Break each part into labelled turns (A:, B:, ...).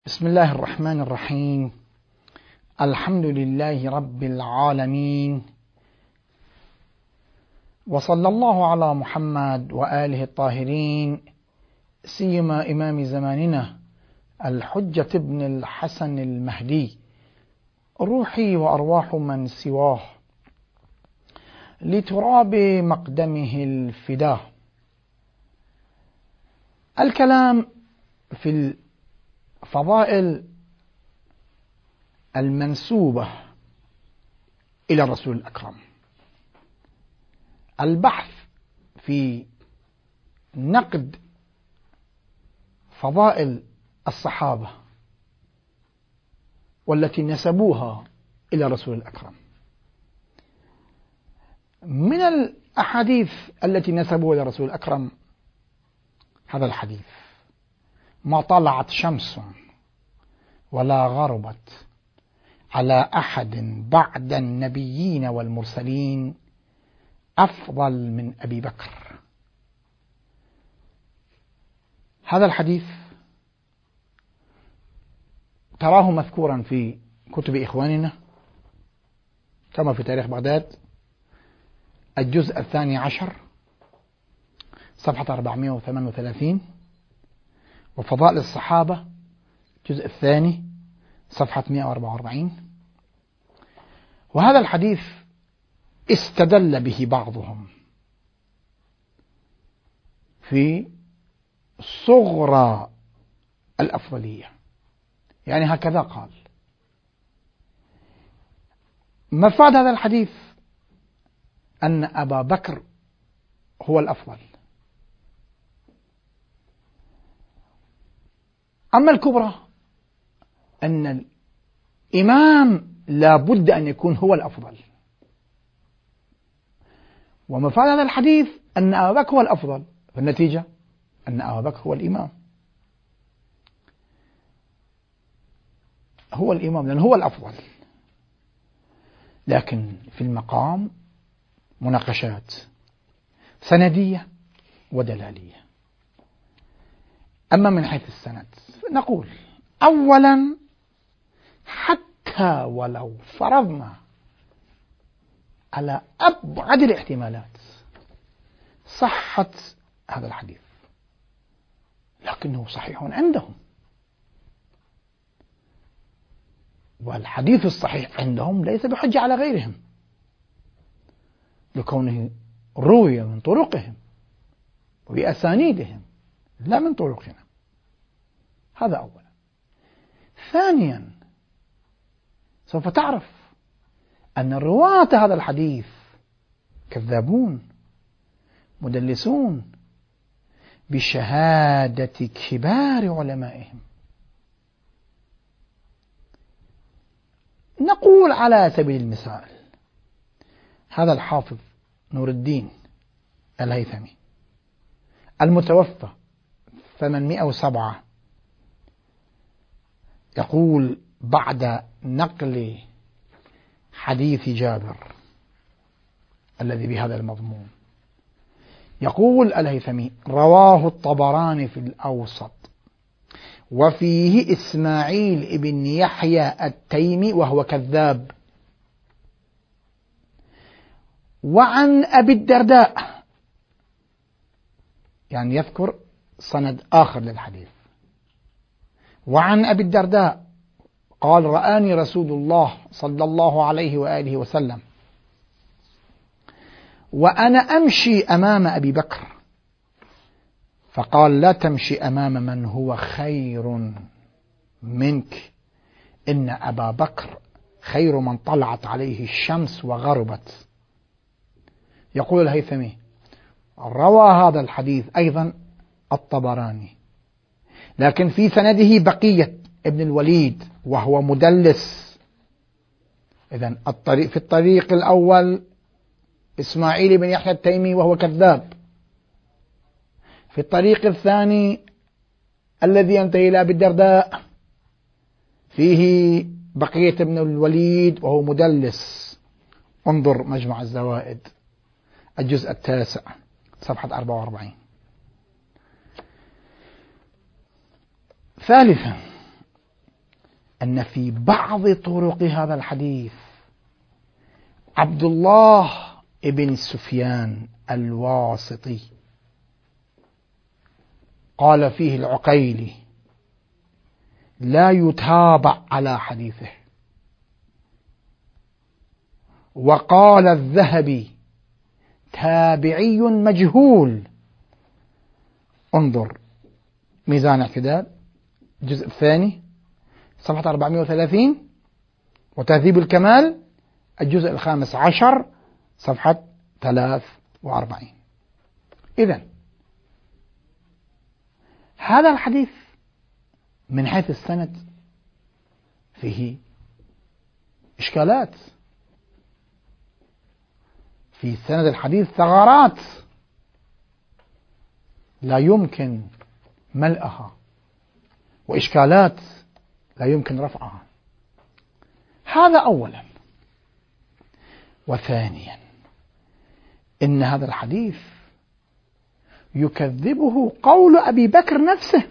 A: بسم الله الرحمن الرحيم. الحمد لله رب العالمين، وصلى الله على محمد وآله الطاهرين، سيما إمام زماننا الحجة ابن الحسن المهدي، روحي وأرواح من سواه لتراب مقدمه الفداه. الكلام في الفضائل المنسوبة إلى الرسول الأكرم، البحث في نقد فضائل الصحابة والتي نسبوها إلى الرسول الأكرم. من الأحاديث التي نسبوها إلى الرسول الأكرم هذا الحديث: ما طلعت شمس ولا غربت على أحد بعد النبيين والمرسلين أفضل من أبي بكر. هذا الحديث تراه مذكورا في كتب إخواننا كما في تاريخ بغداد الجزء 12 صفحة 438، وفضائل الصحابة الجزء 2 صفحة 144. وهذا الحديث استدل به بعضهم في صغرى الأفضلية، يعني هكذا قال: مفاد هذا الحديث أن أبا بكر هو الأفضل. أما الكبرى أن الإمام لا بد أن يكون هو الأفضل. ومفاد هذا الحديث أن أبا بكر هو الأفضل، فالنتيجة أن أبا بكر هو الإمام، هو الإمام لأنه هو الأفضل. لكن في المقام مناقشات سندية ودلالية. أما من حيث السند نقول: أولا، حتى ولو فرضنا على أبعد الاحتمالات صحة هذا الحديث، لكنه صحيح عندهم، والحديث الصحيح عندهم ليس بحجة على غيرهم لكونه روي من طرقهم وبأسانيدهم لا من طرقنا. هذا أولا. ثانيا، سوف تعرف أن رواة هذا الحديث كذابون مدلسون بشهادة كبار علمائهم. نقول على سبيل المثال: هذا الحافظ نور الدين الهيثمي المتوفى 807 يقول بعد نقل حديث جابر الذي بهذا المضمون، يقول الهيثمي: رواه الطبراني في الأوسط، وفيه إسماعيل ابن يحيى التيمي وهو كذاب، وعن أبي الدرداء، يعني يذكر سند آخر للحديث، وعن أبي الدرداء قال: رآني رسول الله صلى الله عليه وآله وسلم وأنا أمشي أمام أبي بكر، فقال: لا تمشي أمام من هو خير منك، إن أبا بكر خير من طلعت عليه الشمس وغربت. يقول الهيثمي: روى هذا الحديث أيضا الطبراني، لكن في سنده بقية ابن الوليد وهو مدلس. إذن في الطريق الأول إسماعيل بن يحيى التيمي وهو كذاب، في الطريق الثاني الذي ينتهي إلى أبي الدرداء فيه بقية ابن الوليد وهو مدلس. انظر مجمع الزوائد الجزء 9 صفحة 44. ثالثا، أن في بعض طرق هذا الحديث عبد الله ابن سفيان الواسطي قال فيه العقيلي لا يتابع على حديثه، وقال الذهبي تابعي مجهول. انظر ميزان الاعتدال الجزء الثاني صفحة 430، وتهذيب الكمال الجزء 15 صفحة 43. إذن هذا الحديث من حيث السند فيه إشكالات، في سند الحديث ثغرات لا يمكن ملئها، وإشكالات لا يمكن رفعها. هذا أولا. وثانيا إن هذا الحديث يكذبه قول أبي بكر نفسه،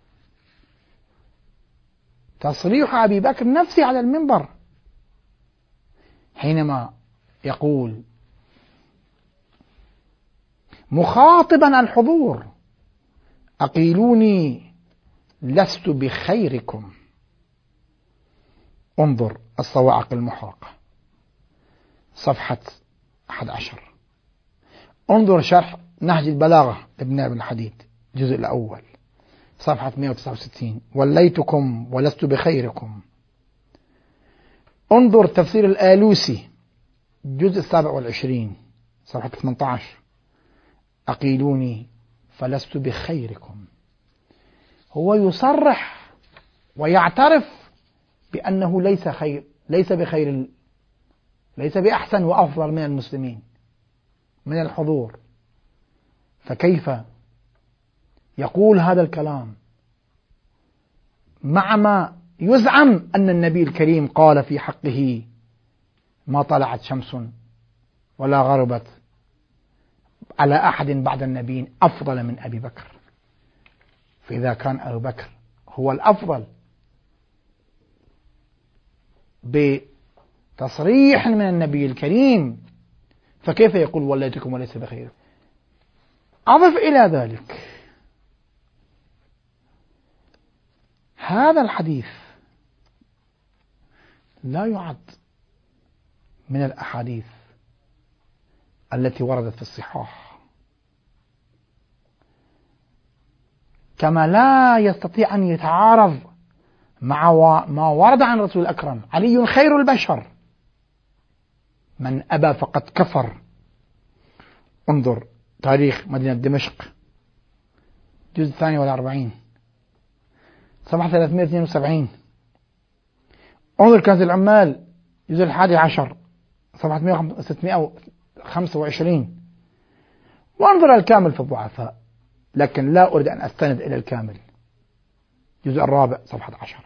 A: تصريح أبي بكر نفسه على المنبر حينما يقول مخاطبا الحضور أقيلوني لست بخيركم. انظر الصواعق المحرقة صفحة 11. انظر شرح نهج البلاغة لابن أبي الحديد الجزء الأول صفحة 169 وليتكم ولست بخيركم. انظر تفسير الآلوسي الجزء 27 صفحة 18 أقيلوني فلست بخيركم. هو يصرح ويعترف بأنه ليس خير، ليس بخير، ليس بأحسن وأفضل من المسلمين من الحضور، فكيف يقول هذا الكلام مع ما يزعم أن النبي الكريم قال في حقه ما طلعت شمس ولا غربت على أحد بعد النبيين أفضل من أبي بكر. فإذا كان أبو بكر هو الأفضل بتصريح من النبي الكريم، فكيف يقول وليتكم وليس بخير؟ أضف إلى ذلك هذا الحديث لا يعد من الأحاديث التي وردت في الصحاح، كما لا يستطيع أن يتعارض مع ما ورد عن رسول الأكرم علي خير البشر، من أبى فقد كفر. انظر تاريخ مدينة دمشق الجزء 42 صفحة 372. انظر كنز العمال الجزء 11 صفحة 625. وانظر الكامل في الضعفاء، لكن لا أريد أن أستند إلى الكامل الجزء 4 صفحة 10.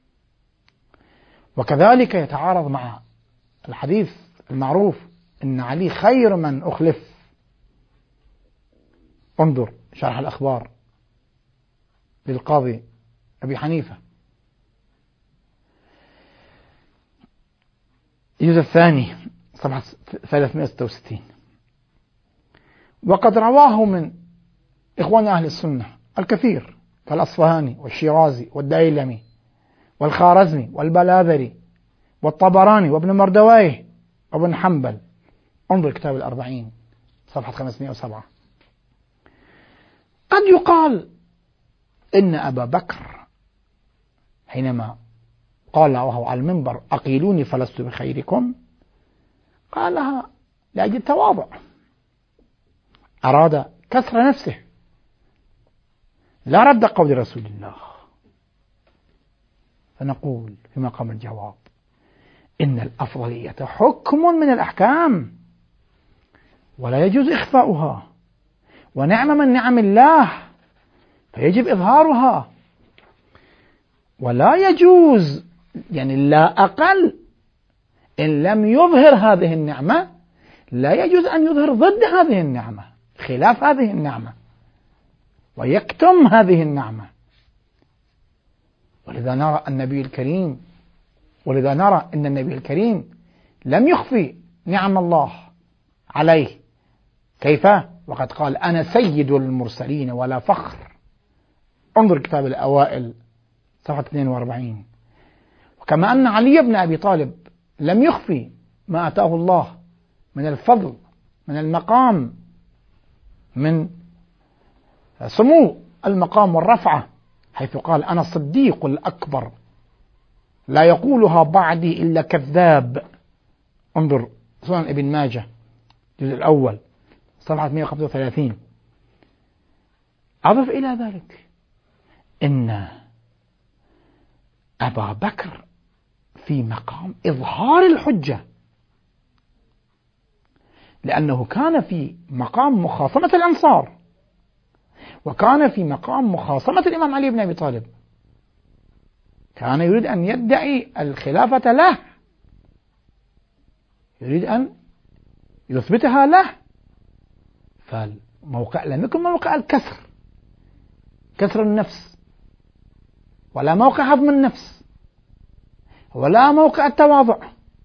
A: وكذلك يتعارض مع الحديث المعروف إن علي خير من أخلف. انظر شرح الأخبار للقاضي أبي حنيفة الجزء الثاني صفحة 366. وقد رواه من إخوان أهل السنة الكثير كالأصفهاني والشيرازي والدايلمي والخارزمي والبلاذري والطبراني وابن مردويه وابن حنبل. انظر كتاب الأربعين صفحة 507. قد يقال إن أبا بكر حينما قال وهو على المنبر أقيلوني فلست بخيركم قالها لأجل التواضع، أراد كسر نفسه، لا رد قول رسول الله. فنقول في مقام الجواب إن الأفضلية حكم من الأحكام ولا يجوز إخفاؤها، ونعمة من نعم الله فيجب إظهارها، ولا يجوز يعني لا أقل إن لم يظهر هذه النعمة لا يجوز أن يظهر ضد هذه النعمة خلاف هذه النعمة ويكتم هذه النعمة. ولذا نرى النبي الكريم ولذا نرى أن النبي الكريم لم يخفي نعم الله عليه. كيف؟ وقد قال أنا سيد المرسلين ولا فخر. انظر كتاب الأوائل صفحة 42. وكما أن علي بن أبي طالب لم يخفي ما أتاه الله من الفضل، من المقام، من سمو المقام والرفعة، حيث قال أنا الصديق الأكبر لا يقولها بعدي إلا كذاب. انظر سنن ابن ماجه الجزء الأول صفحة 135. أضف إلى ذلك إن أبا بكر في مقام إظهار الحجة، لأنه كان في مقام مخاصمة الأنصار، وكان في مقام مخاصمة الإمام علي بن أبي طالب، كان يريد أن يدعي الخلافة له، يريد أن يثبتها له. فالموقع لم يكن موقع الكسر، كسر النفس، ولا موقع هضم النفس، ولا موقع التواضع،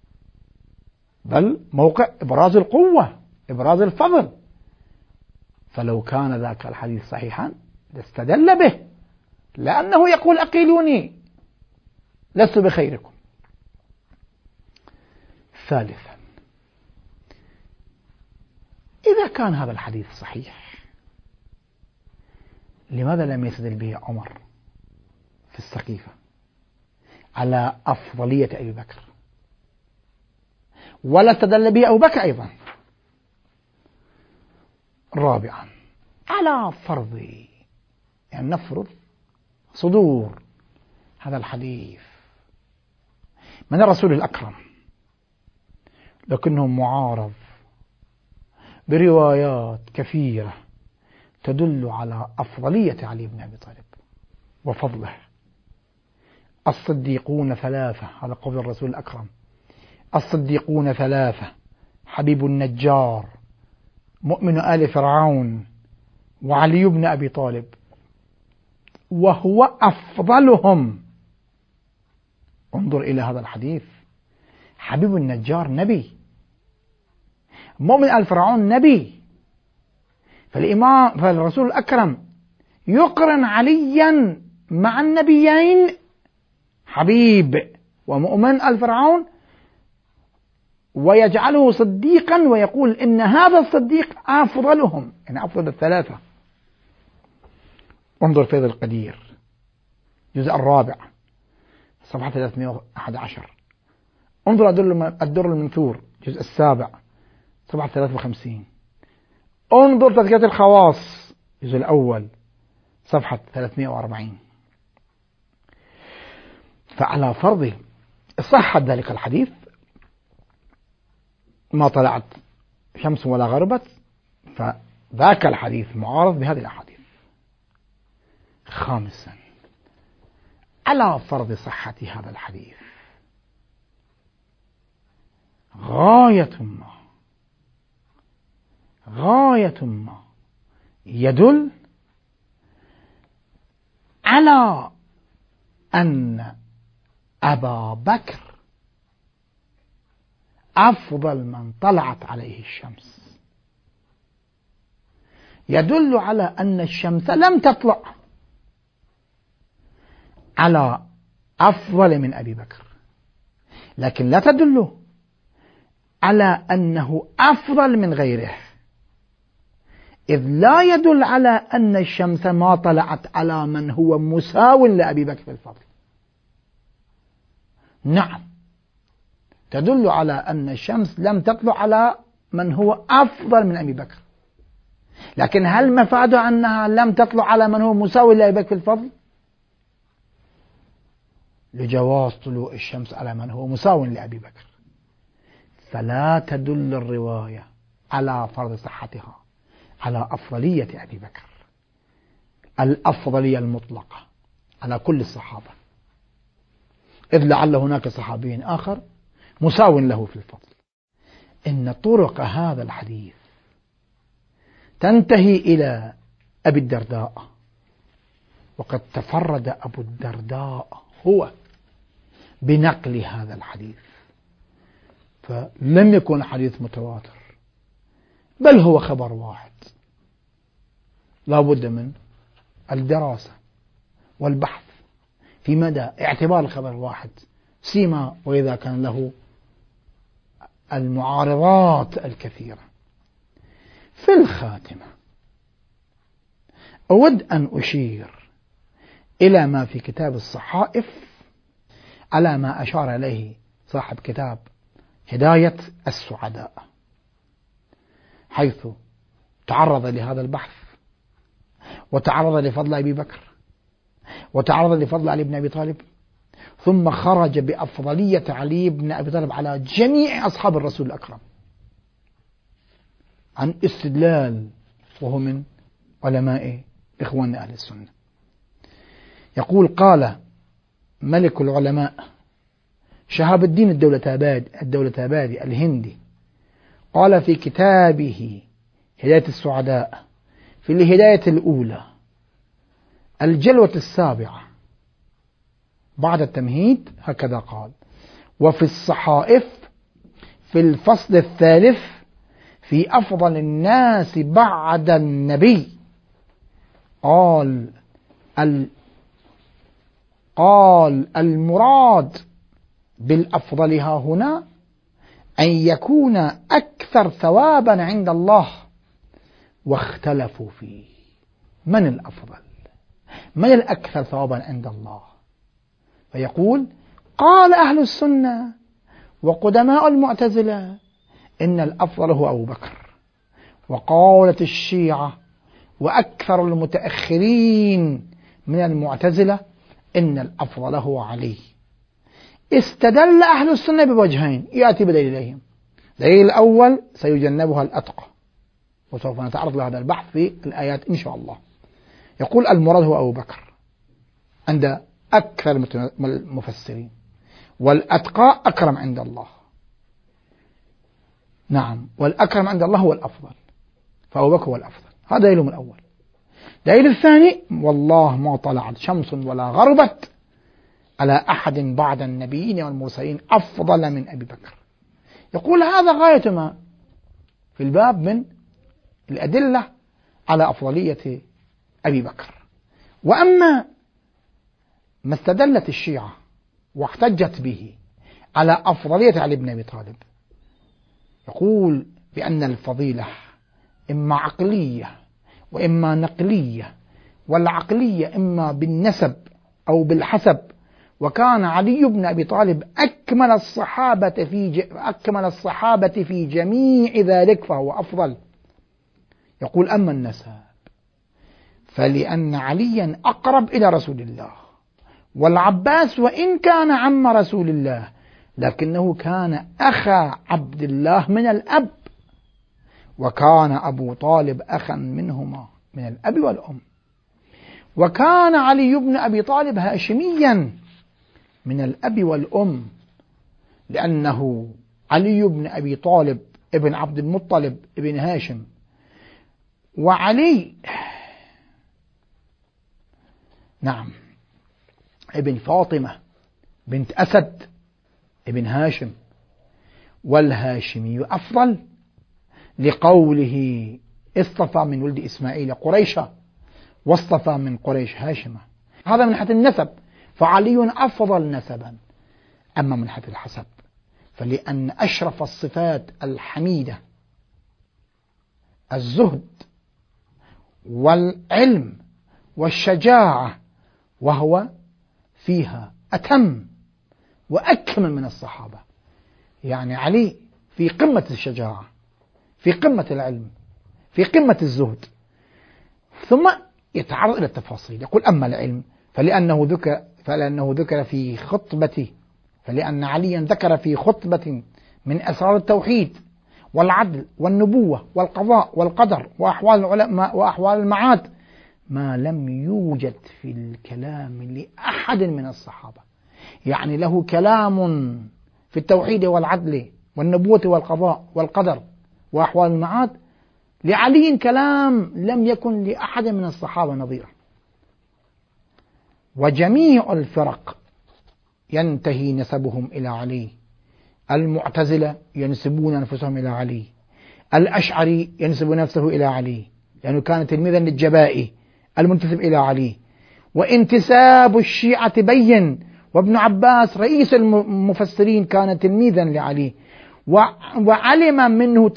A: بل موقع إبراز القوة، إبراز الفضل. فلو كان ذاك الحديث صحيحا لاستدل به، لأنه يقول أقيلوني لست بخيركم. ثالثا، إذا كان هذا الحديث صحيح، لماذا لم يستدل به عمر في السقيفة على أفضلية أبي بكر، ولا استدل به أبو بكر أيضا؟ رابعا، على فرض، يعني نفرض صدور هذا الحديث من الرسول الأكرم، لكنه معارض بروايات كثيرة تدل على أفضلية علي بن أبي طالب وفضله. الصديقون ثلاثة، هذا قول الرسول الأكرم، الصديقون ثلاثة: حبيب النجار، مؤمن آل فرعون، وعلي بن أبي طالب، وهو أفضلهم. انظر إلى هذا الحديث، حبيب النجار نبي، مؤمن آل فرعون نبي، فالرسول الأكرم يقرن عليا مع النبيين، حبيب ومؤمن آل فرعون، ويجعله صديقا، ويقول إن هذا الصديق أفضلهم، يعني أفضل الثلاثة. انظر فيض القدير الجزء الرابع صفحة 311. انظر الدر المنثور الجزء السابع صفحة 53. انظر تزكية الخواص الجزء الأول صفحة 340. فعلى فرض صحة ذلك الحديث، ما طلعت شمس ولا غربت، فذاك الحديث معارض بهذه الأحاديث. خامسا، على فرض صحة هذا الحديث، غاية ما يدل على أن أبا بكر أفضل من طلعت عليه الشمس، يدل على أن الشمس لم تطلع على أفضل من أبي بكر، لكن لا تدل على أنه أفضل من غيره، إذ لا يدل على أن الشمس ما طلعت على من هو مساو لأبي بكر في الفضل. نعم، تدل على أن الشمس لم تطلع على من هو أفضل من أبي بكر، لكن هل مفادها أنها لم تطلع على من هو مساو لأبي بكر في الفضل؟ لجواز طلوع الشمس على من هو مساو لأبي بكر، فلا تدل الرواية على فرض صحتها على أفضلية أبي بكر، الأفضلية المطلقة على كل الصحابة، إذ لعل هناك صحابي آخر مساو له في الفضل. إن طرق هذا الحديث تنتهي إلى أبي الدرداء، وقد تفرد أبو الدرداء هو بنقل هذا الحديث، فلم يكن حديث متواتر، بل هو خبر واحد لا بد من الدراسة والبحث في مدى اعتبار الخبر الواحد، سيما وإذا كان له المعارضات الكثيرة. في الخاتمة أود أن أشير إلى ما في كتاب الصحائف على ما أشار إليه صاحب كتاب هداية السعداء، حيث تعرض لهذا البحث وتعرض لفضل أبي بكر وتعرض لفضل علي بن أبي طالب، ثم خرج بأفضلية علي بن أبي طالب على جميع أصحاب الرسول الأكرم عن استدلال، وهو من علماء إخواننا أهل السنة. يقول: قال ملك العلماء شهاب الدين الدولتابادي الهندي، قال في كتابه هداية السعداء في الهداية الأولى الجلوة السابعة بعد التمهيد هكذا قال: وفي الصحائف في الفصل الثالث في أفضل الناس بعد النبي قال المراد بالأفضل ها هنا أن يكون أكثر ثوابا عند الله، واختلفوا فيه من الأفضل، من الأكثر ثوابا عند الله. فيقول: قال أهل السنة وقدماء المعتزلة إن الأفضل هو أبو بكر، وقالت الشيعة وأكثر المتأخرين من المعتزلة إن الأفضل هو علي. استدل أهل السنة بوجهين يأتي بدليلهم. الدليل الأول سيجنبها الأتقى، وسوف نتعرض لهذا البحث في الآيات إن شاء الله. يقول المراد هو أبو بكر عند أكثر المفسرين، والأتقى أكرم عند الله. نعم، والأكرم عند الله هو الأفضل، فأبو بكر هو الأفضل. هذا دليلهم الأول. دليل الثاني: والله ما طلعت شمس ولا غربت على أحد بعد النبيين والمرسلين أفضل من أبي بكر. يقول هذا غاية ما في الباب من الأدلة على أفضلية أبي بكر. وأما ما استدلت الشيعة واحتجت به على أفضلية علي بن أبي طالب، يقول بأن الفضيلة إما عقلية وإما نقلية، والعقلية إما بالنسب أو بالحسب، وكان علي بن أبي طالب أكمل الصحابة في جميع ذلك فهو أفضل. يقول أما النسب فلأن عليا أقرب إلى رسول الله، والعباس وإن كان عم رسول الله لكنه كان أخا عبد الله من الأب، وكان أبو طالب أخا منهما من الأب والأم، وكان علي بن أبي طالب هاشميا من الأب والأم، لأنه علي بن أبي طالب ابن عبد المطلب ابن هاشم، وعلي نعم ابن فاطمة بنت أسد ابن هاشم، والهاشمي أفضل لقوله اصطفى من ولد إسماعيل قريشا واصطفى من قريش هاشمة. هذا من حيث النسب، فعلي أفضل نسبا. أما من حيث الحسب فلأن أشرف الصفات الحميدة الزهد والعلم والشجاعة، وهو فيها أتم وأكمل من الصحابة. يعني علي في قمة الشجاعة، في قمة العلم، في قمة الزهد، ثم يتعرض إلى التفاصيل. يقول أما العلم فلأنه ذكر في خطبة، فلأن عليا ذكر في خطبة من أسرار التوحيد والعدل والنبوة والقضاء والقدر وأحوال العلماء وأحوال المعاد ما لم يوجد في الكلام لأحد من الصحابة. يعني له كلام في التوحيد والعدل والنبوة والقضاء والقدر وأحوال المعاد، لعلي كلام لم يكن لأحد من الصحابة نظيره. وجميع الفرق ينتهي نسبهم إلى علي، المعتزلة ينسبون أنفسهم إلى علي، الأشعري ينسب نفسه إلى علي لأنه كان تلميذا للجبائي المنتسب إلى علي، وانتساب الشيعة بين، وابن عباس رئيس المفسرين كان تلميذا لعلي، وعلم منه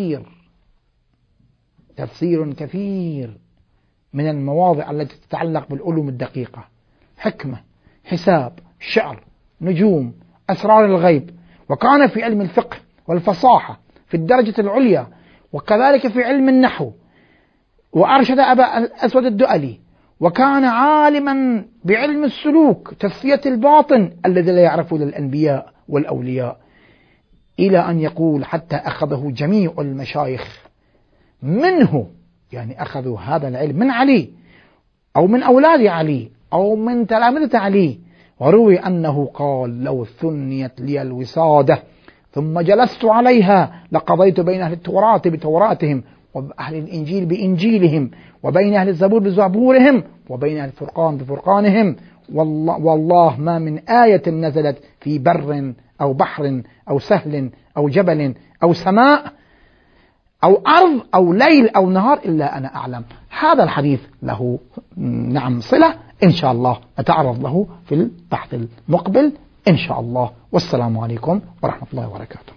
A: تفسير كثير من المواضع التي تتعلق بالعلوم الدقيقة، حكمة، حساب، شعر، نجوم، أسرار الغيب، وكان في علم الفقه والفصاحة في الدرجة العليا، وكذلك في علم النحو، وأرشد أبا الأسود الدؤلي، وكان عالما بعلم السلوك، تصفية الباطن الذي لا يعرفه للأنبياء والأولياء، إلى أن يقول حتى أخذه جميع المشايخ منه، يعني أخذوا هذا العلم من علي أو من أولاد علي أو من تلامذة علي. وروي أنه قال: لو ثنيت لي الوسادة ثم جلست عليها لقضيت بين أهل التوراة بتوراتهم وأهل الإنجيل بإنجيلهم وبين أهل الزبور بزبورهم وبين أهل الفرقان بفرقانهم، والله ما من آية نزلت في بر أو بحر أو سهل أو جبل أو سماء أو أرض أو ليل أو نهار إلا أنا أعلم. هذا الحديث له صلة، إن شاء الله نتعرض له في البحث المقبل إن شاء الله. والسلام عليكم ورحمة الله وبركاته.